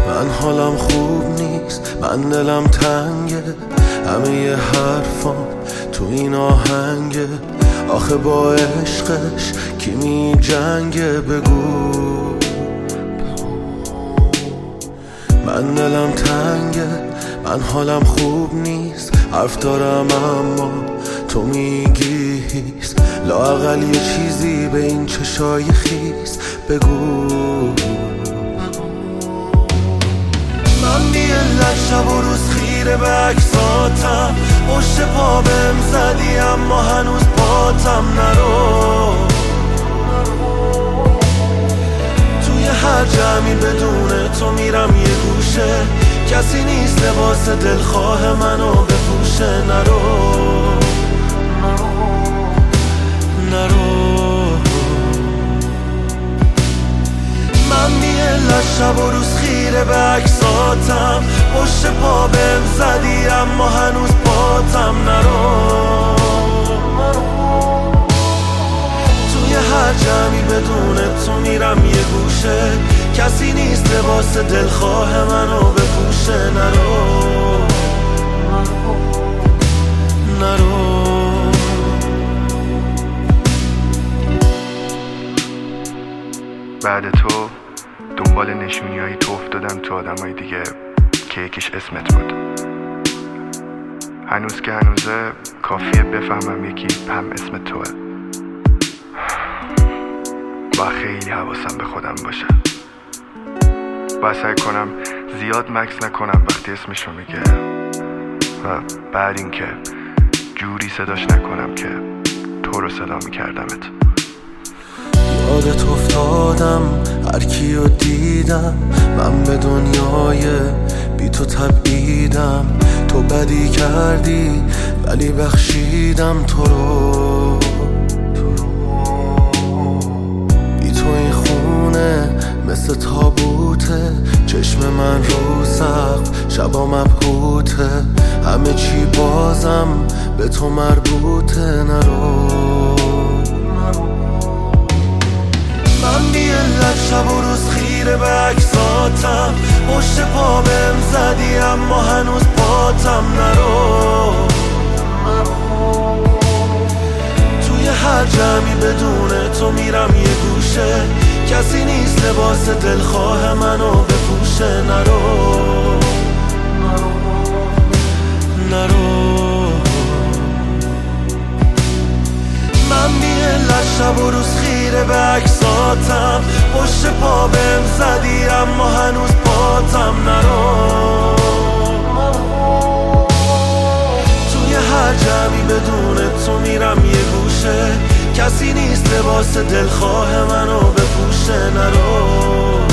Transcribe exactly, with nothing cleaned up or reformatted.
من حالم خوب نیست، من دلم تنگه، همه ی حرفام تو این آهنگه. آخه با عشقش کی می جنگه؟ بگو. من دلم تنگه، من حالم خوب نیست، حرف دارم اما تو میگی هیس. لااقل یه چیزی به این چشای خیس بگو. من بی علت شب و روز خیره به عکساتم، پشت پا بهم زدی اما هنوز پاتم نرو. توی هر جمعی بدون تو میرم یه گوشه، کسی نیست لباس دلخواه منو بپوشه. نرو نرو. من بی علت شب و روز خیره به عکساتم، پشت پا بهم زدی اما هنوز پاتم نرو. توی هر جمعی بدون تو میرم یه گوشه، کسی نیست لباس دلخواه منو بپوشه. نرو نرو. بعد تو دنبال نشونی هایی تو افتادم تو آدم های دیگه که یکیش اسمت بود. هنوز که هنوزه کافیه بفهمم یکی هم اسم توه و خیلی حواسم به خودم باشه. باید سعی کنم زیاد مکس نکنم وقتی اسمشو میگه و بعد این که جوری صداش نکنم که تو رو صدا میکردمت. یادت افتادم هر کیو دیدم، من به دنیای بی تو تبعیدم. تو بدی کردی ولی بخشیدم تو رو. بی تو این خونه مثل تابوته، چشم من رو سقف شبا مبهوته. همه چی بازم به تو مربوطه. نرو. من بی علت شب و روز خیره به عکساتم، پشت پا بهم زدی اما هنوز پاتم نرو. توی هر جمعی بدون تو میرم یه گوشه، کسی نیست لباس دلخواه منو بپوشه. نرو نرو. من بی علت شب و روز خیره به عکساتم، پشت پا بهم زدی اما هنوز پاتم نرو. توی هر جمعی بدون تو میرم یه گوشه، کسی نیست لباس دلخواه منو بپوشه. نرو